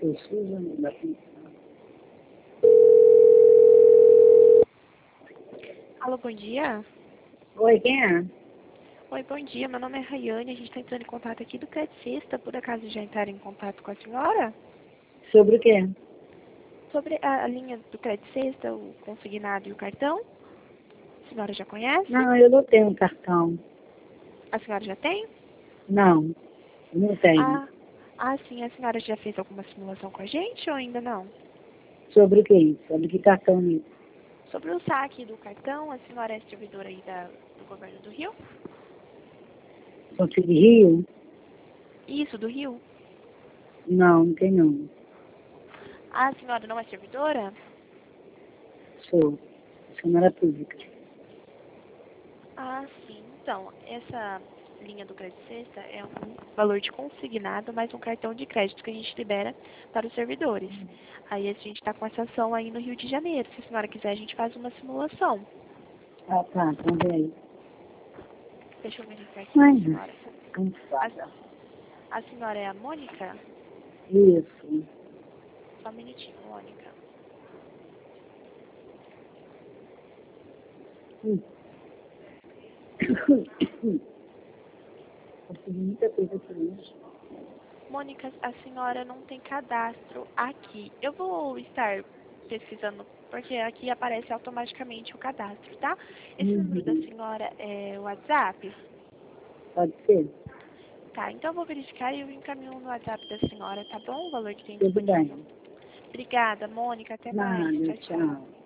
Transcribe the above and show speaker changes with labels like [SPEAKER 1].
[SPEAKER 1] Eu sujo da atenção.
[SPEAKER 2] Alô, bom dia.
[SPEAKER 1] Oi, quem é?
[SPEAKER 2] Oi, bom dia. Meu nome é Rayane. A gente está entrando em contato aqui do Credicista. Por acaso já entraram em contato com a senhora?
[SPEAKER 1] Sobre o quê?
[SPEAKER 2] Sobre a linha do Credicista, o consignado e o cartão? A senhora já conhece?
[SPEAKER 1] Não, eu não tenho cartão.
[SPEAKER 2] A senhora já tem?
[SPEAKER 1] Não, não tenho.
[SPEAKER 2] Sim. A senhora já fez alguma simulação com a gente ou ainda não?
[SPEAKER 1] Sobre o quê? Sobre que cartão mesmo?
[SPEAKER 2] Sobre o saque do cartão, a senhora é servidora aí do governo do Rio?
[SPEAKER 1] Conselho de Rio?
[SPEAKER 2] Isso, do Rio.
[SPEAKER 1] Não, não tem não.
[SPEAKER 2] A senhora não é servidora?
[SPEAKER 1] Sou funcionária pública.
[SPEAKER 2] Sim. Então, essa linha do Crédito Sexta é um valor de consignado mais um cartão de crédito que a gente libera para os servidores. Aí a gente está com essa ação aí no Rio de Janeiro. Se a senhora quiser, a gente faz uma simulação.
[SPEAKER 1] Ah, tá, então vem aí.
[SPEAKER 2] Deixa eu verificar aqui com a
[SPEAKER 1] Mas,
[SPEAKER 2] senhora.
[SPEAKER 1] cansada.
[SPEAKER 2] A senhora é a Mônica?
[SPEAKER 1] Isso.
[SPEAKER 2] Só um minutinho, Mônica.
[SPEAKER 1] Eu fiz muita coisa aqui hoje.
[SPEAKER 2] Mônica, a senhora não tem cadastro aqui. Eu vou estar pesquisando, porque aqui aparece automaticamente o cadastro, tá? Esse número da
[SPEAKER 1] Uhum.
[SPEAKER 2] senhora é o WhatsApp?
[SPEAKER 1] Pode ser?
[SPEAKER 2] Tá, então eu vou verificar e eu encaminho no WhatsApp da senhora, tá bom? O valor que tem
[SPEAKER 1] Tudo
[SPEAKER 2] disponível.
[SPEAKER 1] bem.
[SPEAKER 2] Obrigada, Mônica. Até mais.
[SPEAKER 1] Nada,
[SPEAKER 2] Tchau, tchau.
[SPEAKER 1] tchau.